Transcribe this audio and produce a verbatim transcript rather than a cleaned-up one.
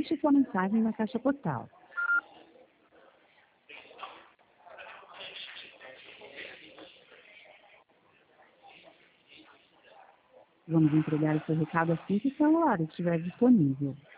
Deixe sua mensagem na caixa postal. Vamos entregar o seu recado assim que o celular estiver disponível.